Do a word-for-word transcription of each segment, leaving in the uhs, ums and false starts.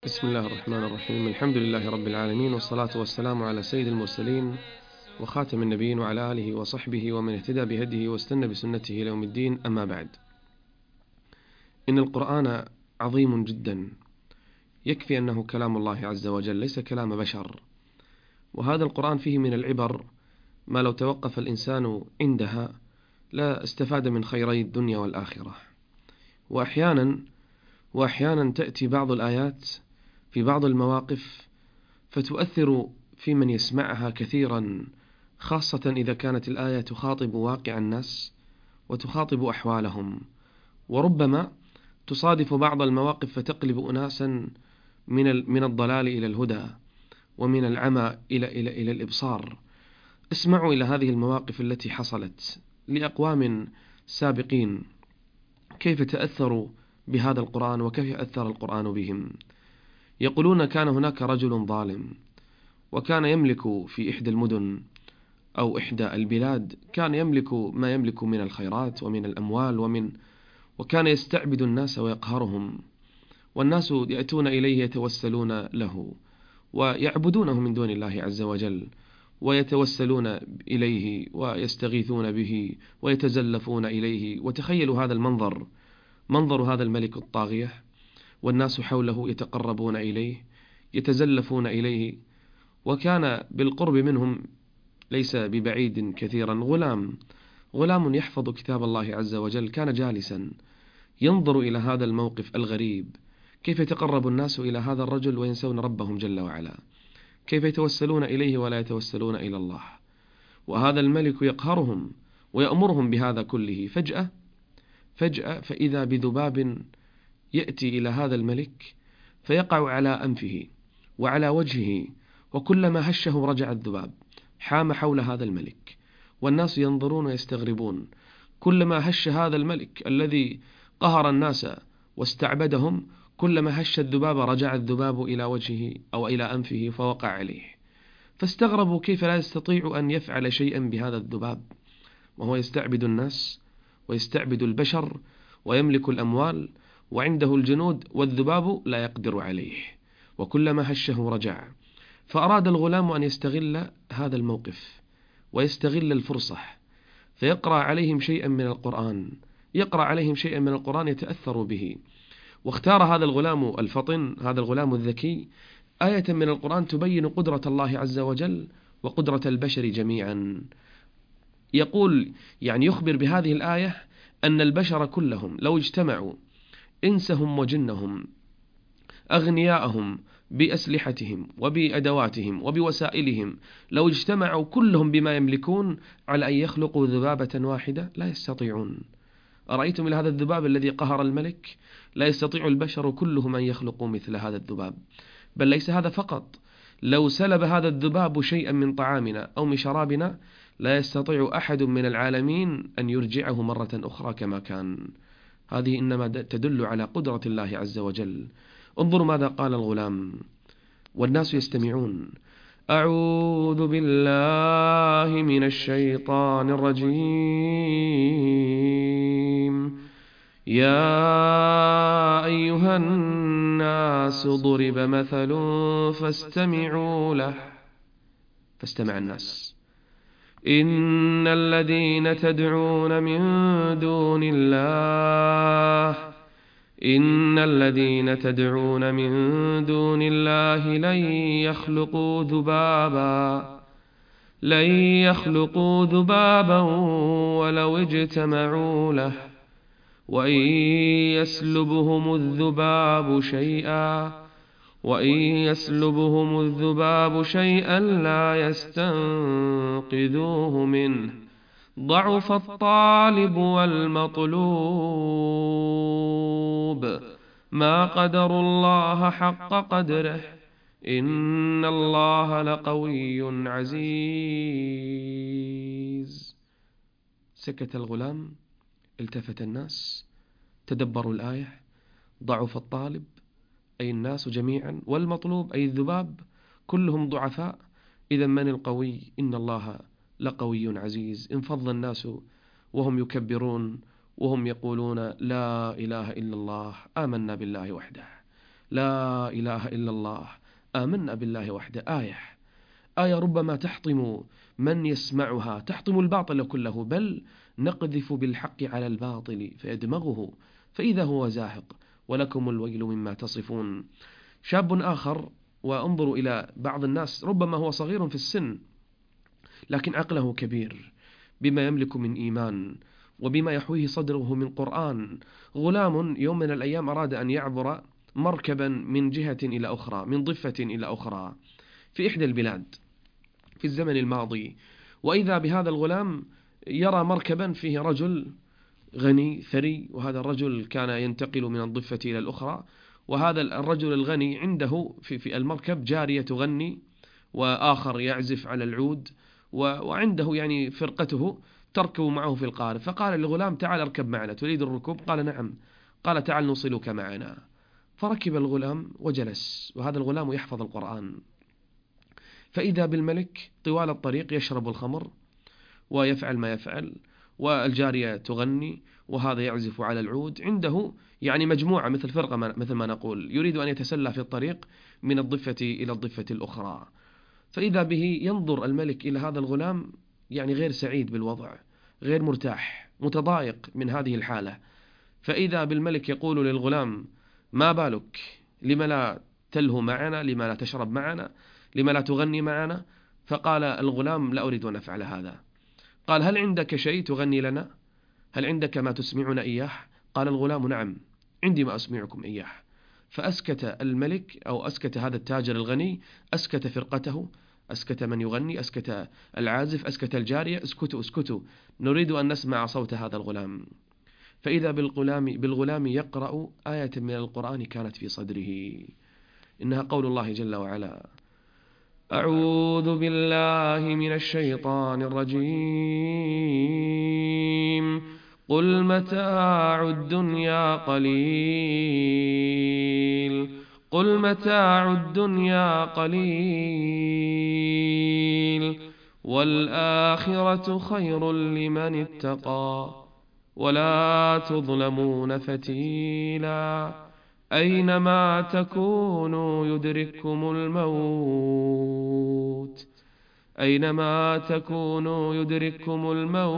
بسم الله الرحمن الرحيم. الحمد لله رب العالمين، والصلاة والسلام على سيد المرسلين وخاتم النبيين وعلى آله وصحبه ومن اهتدى بهديه واستنى بسنته إلى يوم الدين. أما بعد، إن القرآن عظيم جدا، يكفي أنه كلام الله عز وجل ليس كلام بشر، وهذا القرآن فيه من العبر ما لو توقف الإنسان عندها لا استفاد من خيري الدنيا والآخرة. وأحيانا وأحيانا تأتي بعض الآيات في بعض المواقف فتؤثر في من يسمعها كثيرا، خاصة إذا كانت الآية تخاطب واقع الناس وتخاطب أحوالهم، وربما تصادف بعض المواقف فتقلب أناسا من من الضلال إلى الهدى، ومن العمى إلى إلى إلى الإبصار. اسمعوا إلى هذه المواقف التي حصلت لأقوام سابقين، كيف تأثروا بهذا القرآن وكيف أثر القرآن بهم. يقولون: كان هناك رجل ظالم، وكان يملك في إحدى المدن أو إحدى البلاد، كان يملك ما يملك من الخيرات ومن الأموال، ومن وكان يستعبد الناس ويقهرهم، والناس يأتون إليه يتوسلون له ويعبدونه من دون الله عز وجل، ويتوسلون إليه ويستغيثون به ويتزلفون إليه. وتخيلوا هذا المنظر، منظر هذا الملك الطاغية، والناس حوله يتقربون إليه يتزلفون إليه. وكان بالقرب منهم ليس ببعيد كثيرا غلام غلام يحفظ كتاب الله عز وجل، كان جالسا ينظر إلى هذا الموقف الغريب، كيف يتقرب الناس إلى هذا الرجل وينسون ربهم جل وعلا، كيف يتوسلون إليه ولا يتوسلون إلى الله، وهذا الملك يقهرهم ويأمرهم بهذا كله. فجأة فجأة فإذا بذباب يأتي إلى هذا الملك فيقع على أنفه وعلى وجهه، وكلما هشه رجع الذباب، حام حول هذا الملك، والناس ينظرون ويستغربون. كلما هش هذا الملك الذي قهر الناس واستعبدهم، كلما هش الذباب رجع الذباب إلى وجهه أو إلى أنفه فوقع عليه، فاستغربوا كيف لا يستطيع أن يفعل شيئا بهذا الذباب، وهو يستعبد الناس ويستعبد البشر ويملك الأموال وعنده الجنود، والذباب لا يقدر عليه، وكلما هشه رجع. فأراد الغلام أن يستغل هذا الموقف ويستغل الفرصة، فيقرأ عليهم شيئا من القرآن يقرأ عليهم شيئا من القرآن يتأثروا به. واختار هذا الغلام الفطن، هذا الغلام الذكي، آية من القرآن تبين قدرة الله عز وجل وقدرة البشر جميعا. يقول يعني يخبر بهذه الآية أن البشر كلهم لو اجتمعوا، إنسهم وجنهم، أغنياءهم بأسلحتهم وبأدواتهم وبوسائلهم، لو اجتمعوا كلهم بما يملكون على أن يخلقوا ذبابة واحدة لا يستطيعون. أرأيتم إلى هذا الذباب الذي قهر الملك؟ لا يستطيع البشر كلهم أن يخلقوا مثل هذا الذباب. بل ليس هذا فقط، لو سلب هذا الذباب شيئا من طعامنا أو من شرابنا لا يستطيع أحد من العالمين أن يرجعه مرة أخرى كما كان. هذه إنما تدل على قدرة الله عز وجل. انظروا ماذا قال الغلام والناس يستمعون: أعوذ بالله من الشيطان الرجيم. يا أيها الناس ضرب مثل فاستمعوا له. فاستمع الناس: إن الذين تدعون من دون الله إن الذين تدعون من دون الله لن يخلقوا ذبابا لن يخلقوا ذبابا ولو اجتمعوا له، وإن يسلبهم الذباب شيئا وإن يسلبهم الذباب شيئا لا يستنقذوه منه، ضعف الطالب والمطلوب، ما قدروا الله حق قدره، إن الله لقوي عزيز. سكت الغلام، التفت الناس، تدبروا الآية: ضعف الطالب أي الناس جميعا، والمطلوب أي الذباب، كلهم ضعفاء. إذا من القوي؟ إن الله لقوي عزيز. انفض الناس وهم يكبرون وهم يقولون: لا إله إلا الله، آمنا بالله وحده، لا إله إلا الله، آمنا بالله وحده. آية آية ربما تحطم من يسمعها، تحطم الباطل كله، بل نقذف بالحق على الباطل فيدمغه فإذا هو زاهق ولكم الويل مما تصفون. شاب آخر، وانظروا إلى بعض الناس ربما هو صغير في السن لكن عقله كبير بما يملك من إيمان وبما يحويه صدره من قرآن. غلام يوم من الأيام أراد أن يعبر مركبا من جهة إلى أخرى، من ضفة إلى أخرى في إحدى البلاد في الزمن الماضي، وإذا بهذا الغلام يرى مركبا فيه رجل غني ثري، وهذا الرجل كان ينتقل من الضفة إلى الأخرى، وهذا الرجل الغني عنده في في المركب جارية تغني وآخر يعزف على العود، وعنده يعني فرقته تركب معه في القارب. فقال للغلام تعال اركب معنا، تريد الركوب؟ قال نعم. قال تعال نوصلك معنا. فركب الغلام وجلس، وهذا الغلام يحفظ القرآن. فإذا بالملك طوال الطريق يشرب الخمر ويفعل ما يفعل، والجارية تغني وهذا يعزف على العود، عنده يعني مجموعة مثل فرقة مثل ما نقول، يريد أن يتسلى في الطريق من الضفة إلى الضفة الأخرى. فإذا به ينظر الملك إلى هذا الغلام يعني غير سعيد بالوضع، غير مرتاح، متضايق من هذه الحالة. فإذا بالملك يقول للغلام ما بالك، لما لا تلهو معنا، لما لا تشرب معنا، لما لا تغني معنا؟ فقال الغلام لا أريد أن أفعل هذا. قال هل عندك شيء تغني لنا؟ هل عندك ما تسمعنا إياه؟ قال الغلام نعم عندي ما أسمعكم إياه. فأسكت الملك أو أسكت هذا التاجر الغني، أسكت فرقته، أسكت من يغني، أسكت العازف، أسكت الجارية. اسكتوا اسكتوا، نريد أن نسمع صوت هذا الغلام. فإذا بالغلام, بالغلام يقرأ آية من القرآن كانت في صدره، إنها قول الله جل وعلا: أعوذ بالله من الشيطان الرجيم قل متاع الدنيا قليل قل متاع الدنيا قليل والآخرة خير لمن اتقى ولا تظلمون فتيلا أينما تكونوا يدرككم الموت أينما تكونوا يدرككم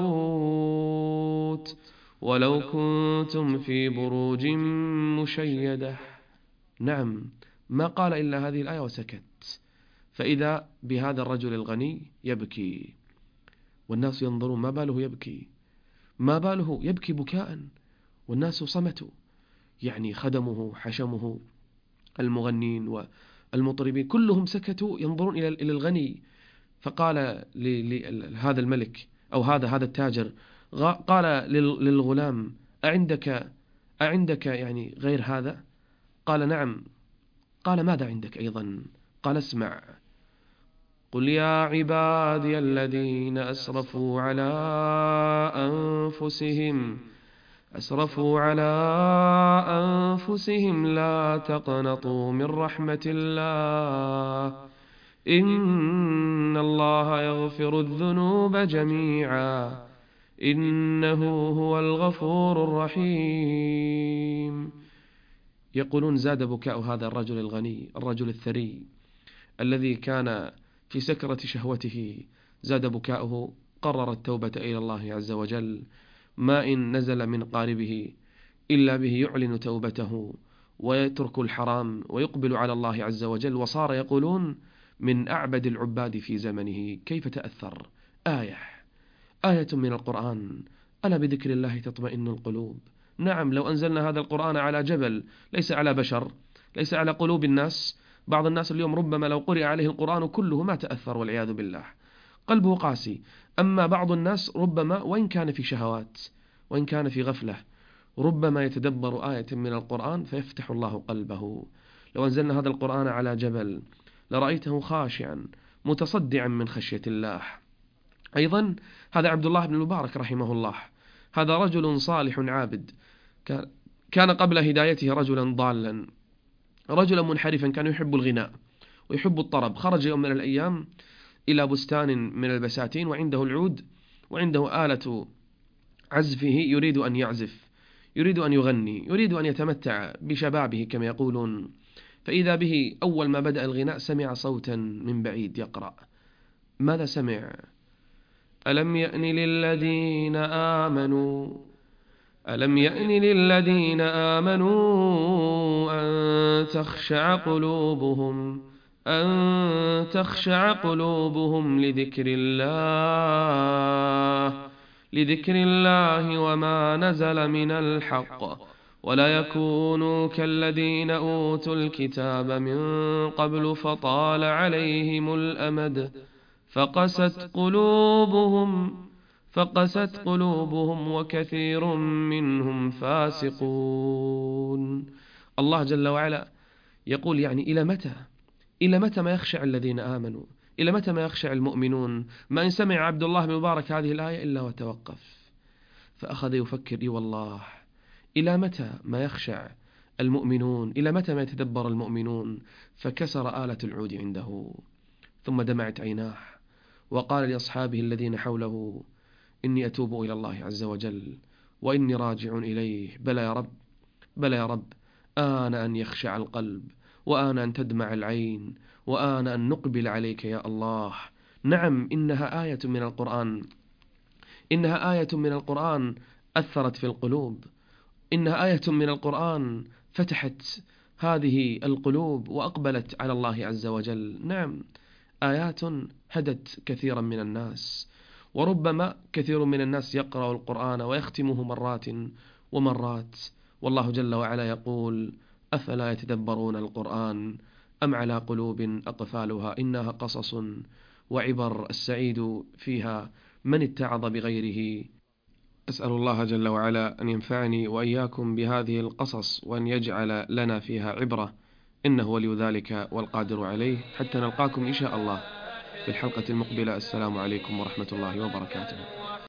الموت ولو كنتم في بروج مشيدة. نعم، ما قال إلا هذه الآية وسكت. فإذا بهذا الرجل الغني يبكي والناس ينظرون، ما باله يبكي؟ ما باله يبكي بكاء والناس صمتوا، يعني خدمه حشمه المغنين والمطربين كلهم سكتوا ينظرون إلى الغني. فقال لهذا الملك أو هذا هذا التاجر، قال للغلام أعندك أعندك يعني غير هذا؟ قال نعم. قال ماذا عندك أيضا؟ قال اسمع: قل يا عبادي الذين أسرفوا على أنفسهم أسرفوا على أنفسهم لا تقنطوا من رحمة الله إن الله يغفر الذنوب جميعا إنه هو الغفور الرحيم. يقولون زاد بكاء هذا الرجل الغني، الرجل الثري الذي كان في سكرة شهوته، زاد بكاؤه، قرر التوبة إلى الله عز وجل. ما إن نزل من قاربه إلا به يعلن توبته ويترك الحرام ويقبل على الله عز وجل، وصار يقولون من أعبد العباد في زمنه. كيف تأثر؟ آية آية من القرآن: ألا بذكر الله تطمئن القلوب. نعم، لو أنزلنا هذا القرآن على جبل، ليس على بشر، ليس على قلوب الناس. بعض الناس اليوم ربما لو قرئ عليه القرآن كله ما تأثر والعياذ بالله، قلبه قاسي. أما بعض الناس ربما وإن كان في شهوات وإن كان في غفلة ربما يتدبر آية من القرآن فيفتح الله قلبه. لو أنزلنا هذا القرآن على جبل لرأيته خاشعا متصدعا من خشية الله. أيضا هذا عبد الله بن المبارك رحمه الله، هذا رجل صالح عابد، كان قبل هدايته رجلا ضالا، رجلا منحرفا، كان يحب الغناء ويحب الطرب. خرج يوم من الأيام إلى بستان من البساتين وعنده العود وعنده آلة عزفه، يريد أن يعزف، يريد أن يغني، يريد أن يتمتع بشبابه كما يقولون. فإذا به أول ما بدأ الغناء سمع صوتا من بعيد يقرأ. ماذا سمع؟ ألم يأن للذين آمنوا ألم يأن للذين آمنوا أن تخشع قلوبهم أن تخشع قلوبهم لذكر الله لذكر الله وما نزل من الحق ولا يكونوا كالذين أوتوا الكتاب من قبل فطال عليهم الأمد فقست قلوبهم فقست قلوبهم وكثير منهم فاسقون. الله جل وعلا يقول يعني إلى متى إلى متى ما يخشع الذين آمنوا؟ إلى متى ما يخشع المؤمنون؟ ما إن سمع عبد الله بن مبارك هذه الآية إلا وتوقف، فأخذ يفكر: إي والله، إلى متى ما يخشع المؤمنون؟ إلى متى ما يتدبر المؤمنون؟ فكسر آلة العود عنده، ثم دمعت عيناه وقال لأصحابه الذين حوله: إني أتوب إلى الله عز وجل وإني راجع إليه. بلى يا رب، بلى يا رب، آن أن يخشع القلب، وآن أن تدمع العين، وآن أن نقبل عليك يا الله. نعم، إنها آية من القرآن، إنها آية من القرآن أثرت في القلوب، إنها آية من القرآن فتحت هذه القلوب وأقبلت على الله عز وجل. نعم، آيات هدت كثيرا من الناس، وربما كثير من الناس يقرأ القرآن ويختمه مرات ومرات، والله جل وعلا يقول: أفلا يتدبرون القرآن أم على قلوب أقفالها إنها قصص وعبر، السعيد فيها من اتعظ بغيره. أسأل الله جل وعلا أن ينفعني وإياكم بهذه القصص، وأن يجعل لنا فيها عبرة، إنه ولي ذلك والقادر عليه. حتى نلقاكم إن شاء الله في الحلقة المقبلة. السلام عليكم ورحمة الله وبركاته.